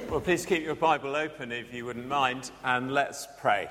Well, please keep your Bible open if you wouldn't mind, and let's pray.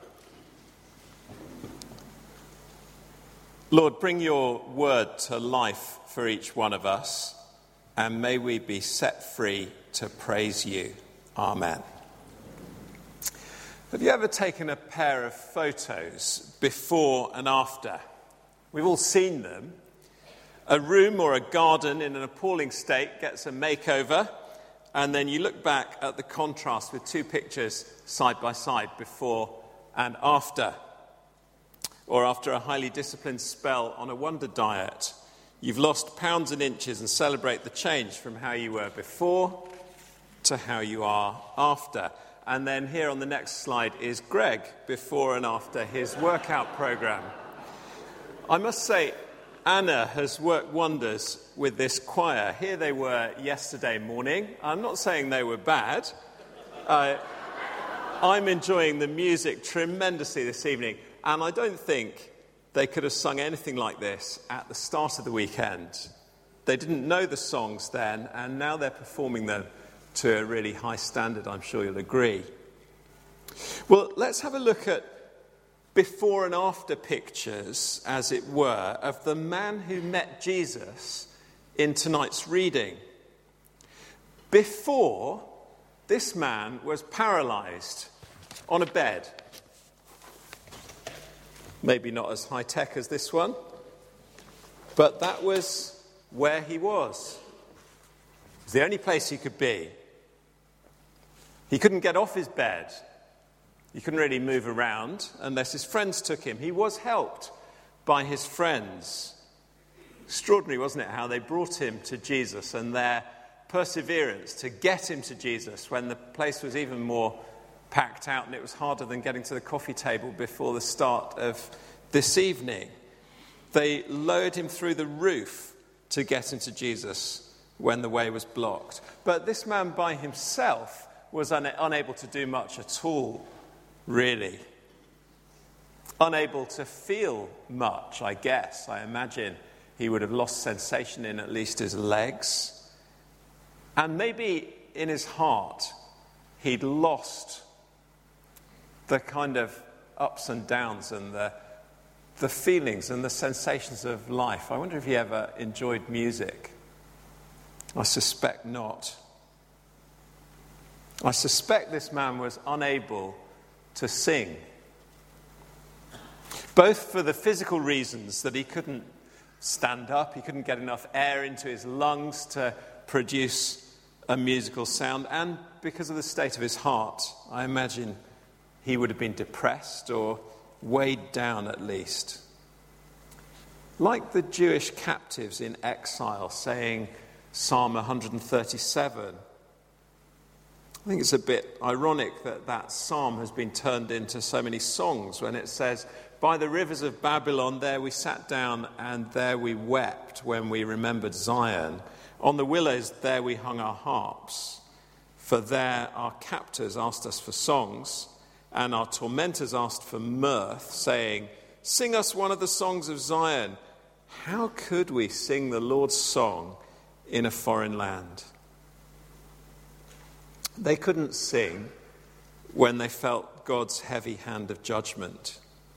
Lord, bring your word to life for each one of us, and may we be set free to praise you. Amen. Have you ever taken a pair of photos before and after? We've all seen them. A room or a garden in an appalling state gets a makeover, and then you look back at the contrast with two pictures side by side, before and after. Or after a highly disciplined spell on a wonder diet, you've lost pounds and inches and celebrate the change from how you were before to how you are after. And then here on the next slide is Greg before and after his workout program. I must say, Anna has worked wonders with this choir. Here they were yesterday morning. I'm not saying they were bad. I'm enjoying the music tremendously this evening, and I don't think they could have sung anything like this at the start of the weekend. They didn't know the songs then, and now they're performing them to a really high standard, I'm sure you'll agree. Well, let's have a look at before and after pictures, as it were, of the man who met Jesus in tonight's reading. Before, this man was paralyzed on a bed. Maybe not as high-tech as this one, but that was where he was. It was the only place he could be. He couldn't get off his bed. He couldn't really move around unless his friends took him. He was helped by his friends. Extraordinary, wasn't it, how they brought him to Jesus and their perseverance to get him to Jesus when the place was even more packed out and it was harder than getting to the coffee table before the start of this evening. They lowered him through the roof to get him to Jesus when the way was blocked. But this man by himself was unable to do much at all. Really. Unable to feel much, I guess. I imagine he would have lost sensation in at least his legs. And maybe in his heart, he'd lost the kind of ups and downs and the feelings and the sensations of life. I wonder if he ever enjoyed music. I suspect not. I suspect this man was unable to sing, both for the physical reasons that he couldn't stand up, he couldn't get enough air into his lungs to produce a musical sound, and because of the state of his heart. I imagine he would have been depressed or weighed down at least. Like the Jewish captives in exile saying Psalm 137, I think it's a bit ironic that that psalm has been turned into so many songs when it says, by the rivers of Babylon there we sat down and there we wept when we remembered Zion. On the willows there we hung our harps. For there our captors asked us for songs and our tormentors asked for mirth, saying, sing us one of the songs of Zion. How could we sing the Lord's song in a foreign land? They couldn't sing when they felt God's heavy hand of judgment.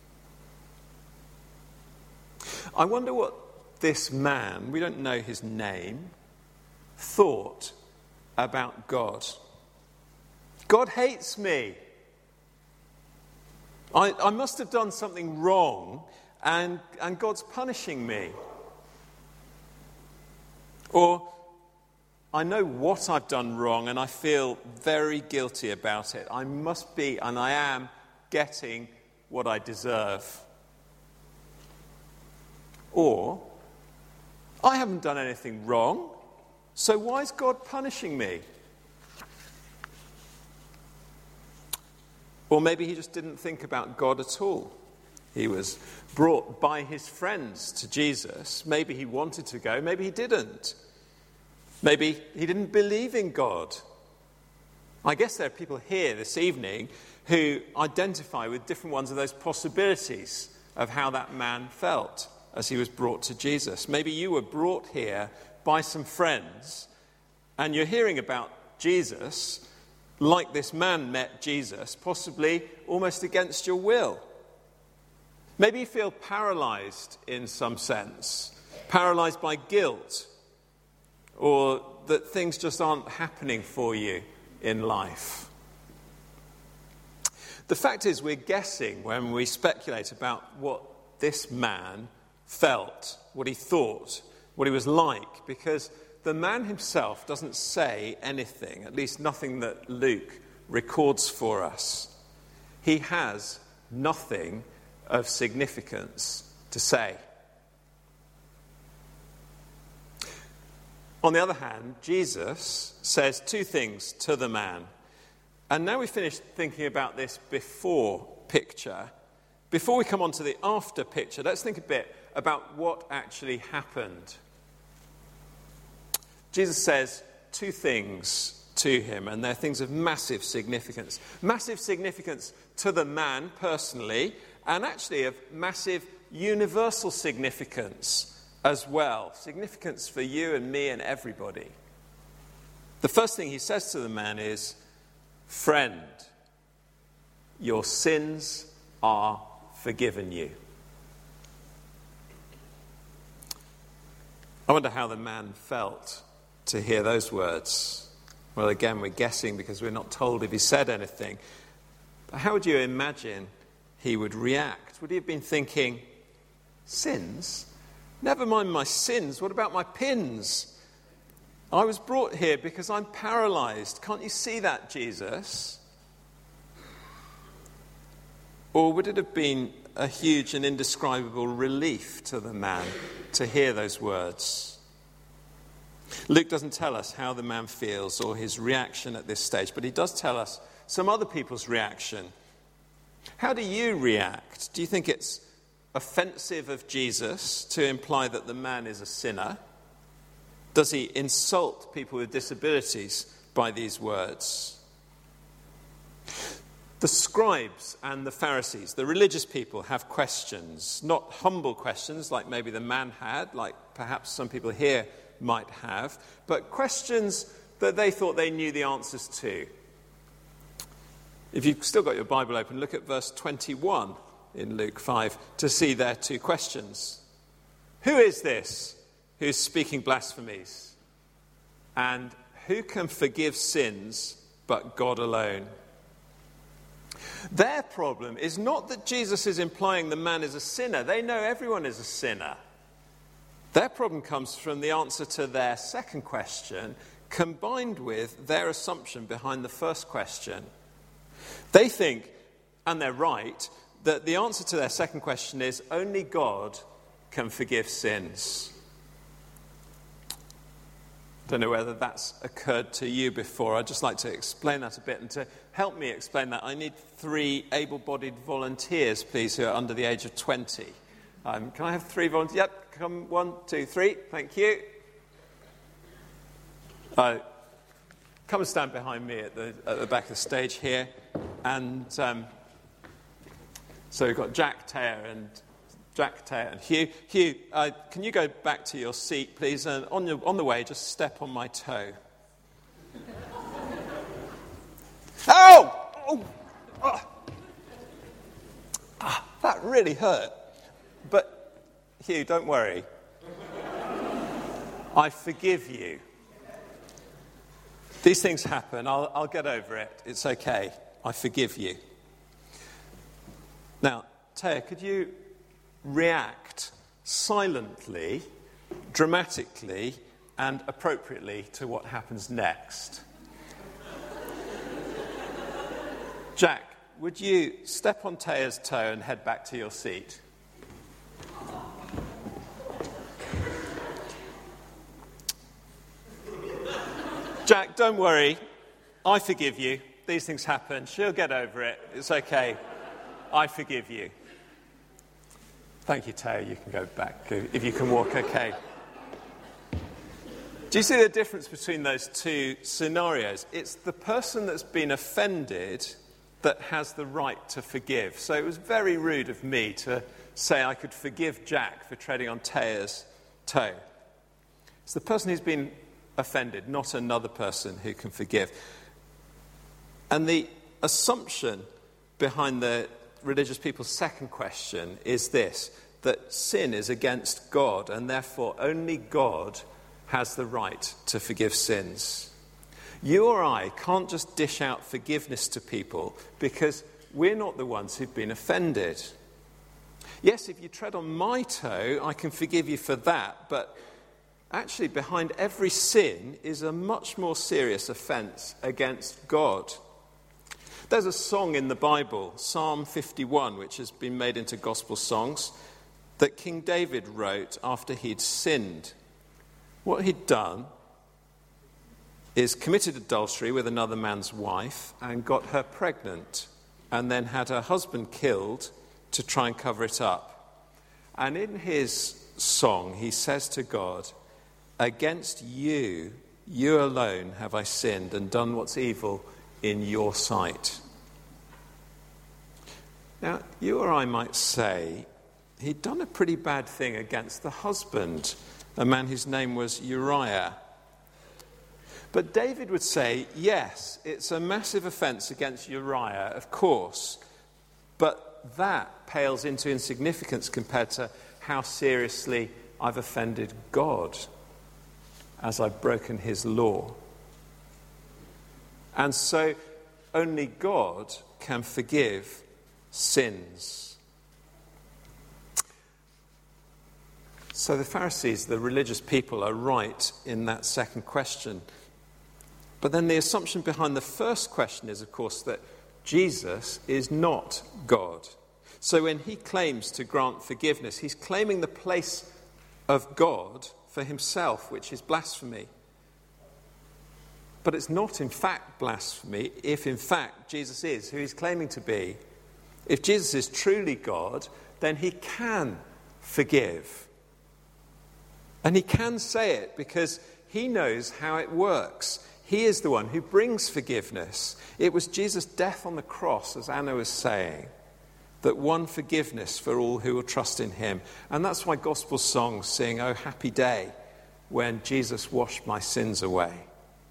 I wonder what this man, we don't know his name, thought about God. God hates me. I must have done something wrong and God's punishing me. Or I know what I've done wrong and I feel very guilty about it. I must be, and I am, getting what I deserve. Or, I haven't done anything wrong, so why is God punishing me? Or maybe he just didn't think about God at all. He was brought by his friends to Jesus. Maybe he wanted to go, maybe he didn't. Maybe he didn't believe in God. I guess there are people here this evening who identify with different ones of those possibilities of how that man felt as he was brought to Jesus. Maybe you were brought here by some friends and you're hearing about Jesus like this man met Jesus, possibly almost against your will. Maybe you feel paralyzed in some sense, paralyzed by guilt, or that things just aren't happening for you in life. The fact is, we're guessing when we speculate about what this man felt, what he thought, what he was like, because the man himself doesn't say anything, at least nothing that Luke records for us. He has nothing of significance to say. On the other hand, Jesus says two things to the man. And now we've finished thinking about this before picture. Before we come on to the after picture, let's think a bit about what actually happened. Jesus says two things to him, and they're things of massive significance. Massive significance to the man personally, and actually of massive universal significance as well. Significance for you and me and everybody. The first thing he says to the man is, "Friend, your sins are forgiven you." I wonder how the man felt to hear those words. Well, again, we're guessing because we're not told if he said anything. But how would you imagine he would react? Would he have been thinking, sins? Never mind my sins, what about my pins? I was brought here because I'm paralyzed. Can't you see that, Jesus? Or would it have been a huge and indescribable relief to the man to hear those words? Luke doesn't tell us how the man feels or his reaction at this stage, but he does tell us some other people's reaction. How do you react? Do you think it's offensive of Jesus to imply that the man is a sinner? Does he insult people with disabilities by these words? The scribes and the Pharisees, the religious people, have questions, not humble questions like maybe the man had, like perhaps some people here might have, but questions that they thought they knew the answers to. If you've still got your Bible open, look at verse 21 in Luke 5 to see their two questions. Who is this who's speaking blasphemies? And who can forgive sins but God alone? Their problem is not that Jesus is implying the man is a sinner. They know everyone is a sinner. Their problem comes from the answer to their second question, combined with their assumption behind the first question. They think, and they're right, that the answer to their second question is only God can forgive sins. I don't know whether that's occurred to you before. I'd just like to explain that a bit, and to help me explain that, I need 3 able-bodied volunteers, please, who are under the age of 20. Can I have 3 volunteers? Yep, come, 1, 2, 3. Thank you. Come and stand behind me at the back of the stage here. And so we've got Jack, Taya, and Hugh. Hugh, can you go back to your seat, please? And on the way, just step on my toe. Oh! That really hurt. But, Hugh, don't worry. I forgive you. These things happen. I'll get over it. It's okay. I forgive you. Now, Taya, could you react silently, dramatically, and appropriately to what happens next? Jack, would you step on Taya's toe and head back to your seat? Jack, don't worry. I forgive you. These things happen. She'll get over it. It's okay. I forgive you. Thank you, Taya. You can go back if you can walk okay. Do you see the difference between those two scenarios? It's the person that's been offended that has the right to forgive. So it was very rude of me to say I could forgive Jack for treading on Taya's toe. It's the person who's been offended, not another person who can forgive. And the assumption behind the religious people's second question is this, that sin is against God, and therefore only God has the right to forgive sins. You or I can't just dish out forgiveness to people because we're not the ones who've been offended. Yes, if you tread on my toe, I can forgive you for that, but actually behind every sin is a much more serious offence against God. There's a song in the Bible, Psalm 51, which has been made into gospel songs, that King David wrote after he'd sinned. What he'd done is committed adultery with another man's wife and got her pregnant, and then had her husband killed to try and cover it up. And in his song, he says to God, "Against you, you alone have I sinned and done what's evil in your sight." Now, you or I might say he'd done a pretty bad thing against the husband, a man whose name was Uriah. But David would say, yes, it's a massive offence against Uriah, of course, but that pales into insignificance compared to how seriously I've offended God as I've broken his law. And so only God can forgive sins. So the Pharisees, the religious people, are right in that second question. But then the assumption behind the first question is, of course, that Jesus is not God. So when he claims to grant forgiveness, he's claiming the place of God for himself, which is blasphemy. But it's not in fact blasphemy if in fact Jesus is who he's claiming to be. If Jesus is truly God, then he can forgive. And he can say it because he knows how it works. He is the one who brings forgiveness. It was Jesus' death on the cross, as Anna was saying, that won forgiveness for all who will trust in him. And that's why gospel songs sing, "Oh, happy day, when Jesus washed my sins away."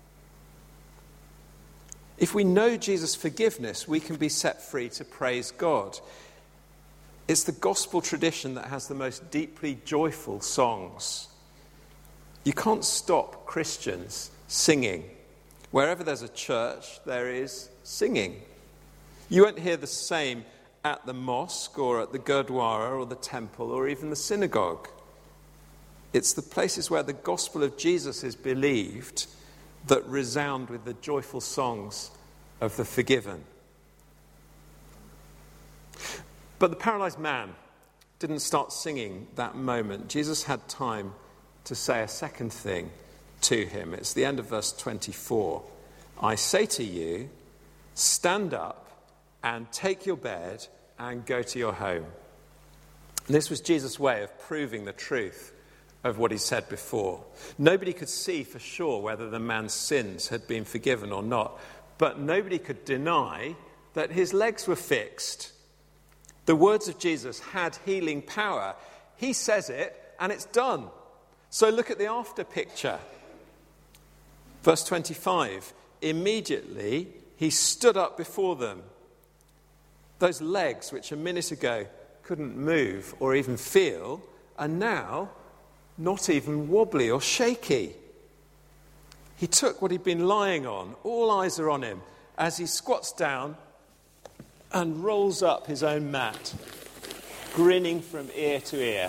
If we know Jesus' forgiveness, we can be set free to praise God. It's the gospel tradition that has the most deeply joyful songs. You can't stop Christians singing. Wherever there's a church, there is singing. You won't hear the same at the mosque or at the Gurdwara or the temple or even the synagogue. It's the places where the gospel of Jesus is believed that resound with the joyful songs of the forgiven. But the paralyzed man didn't start singing that moment. Jesus had time to say a second thing to him. It's the end of verse 24. "I say to you, stand up and take your bed and go to your home." And this was Jesus' way of proving the truth of what he said before. Nobody could see for sure whether the man's sins had been forgiven or not, but nobody could deny that his legs were fixed. The words of Jesus had healing power. He says it, and it's done. So look at the after picture. Verse 25, "Immediately he stood up before them." Those legs, which a minute ago couldn't move or even feel, are now not even wobbly or shaky. He took what he'd been lying on. All eyes are on him as he squats down and rolls up his own mat, grinning from ear to ear.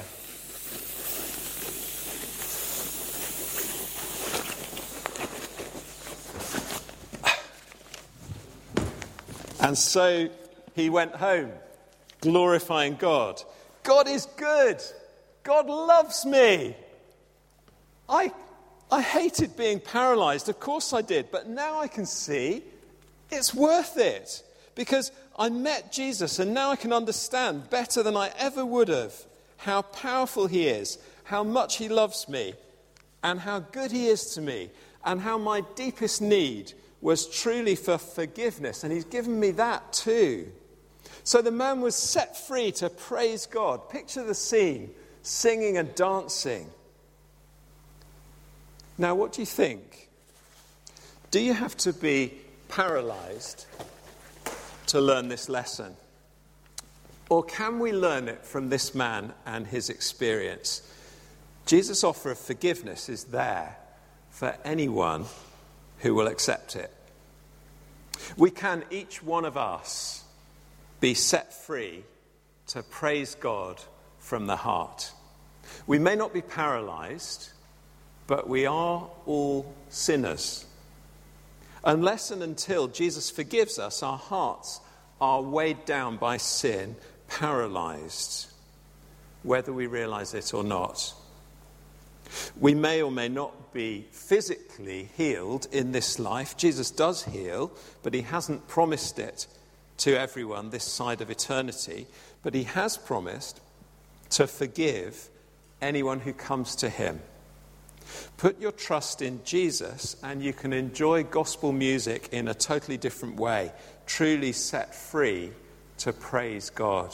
And so he went home, glorifying God. God is good. God loves me. I hated being paralyzed. Of course I did. But now I can see it's worth it. Because I met Jesus and now I can understand better than I ever would have how powerful he is, how much he loves me, and how good he is to me, and how my deepest need was truly for forgiveness, and he's given me that too. So the man was set free to praise God. Picture the scene, singing and dancing. Now, what do you think? Do you have to be paralyzed to learn this lesson? Or can we learn it from this man and his experience? Jesus' offer of forgiveness is there for anyone who will accept it. We can, each one of us, be set free to praise God from the heart. We may not be paralyzed, but we are all sinners. Unless and until Jesus forgives us, our hearts are weighed down by sin, paralyzed, whether we realize it or not. We may or may not be physically healed in this life. Jesus does heal, but he hasn't promised it to everyone this side of eternity. But he has promised to forgive anyone who comes to him. Put your trust in Jesus and you can enjoy gospel music in a totally different way, truly set free to praise God.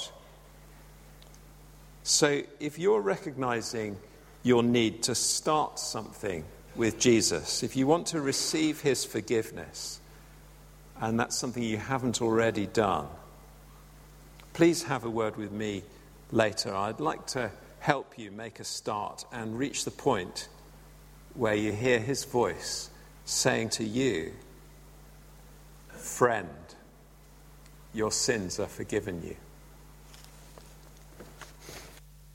So if you're recognizing your need to start something with Jesus, if you want to receive his forgiveness, and that's something you haven't already done, please have a word with me later. I'd like to help you make a start and reach the point where you hear his voice saying to you, "Friend, your sins are forgiven you."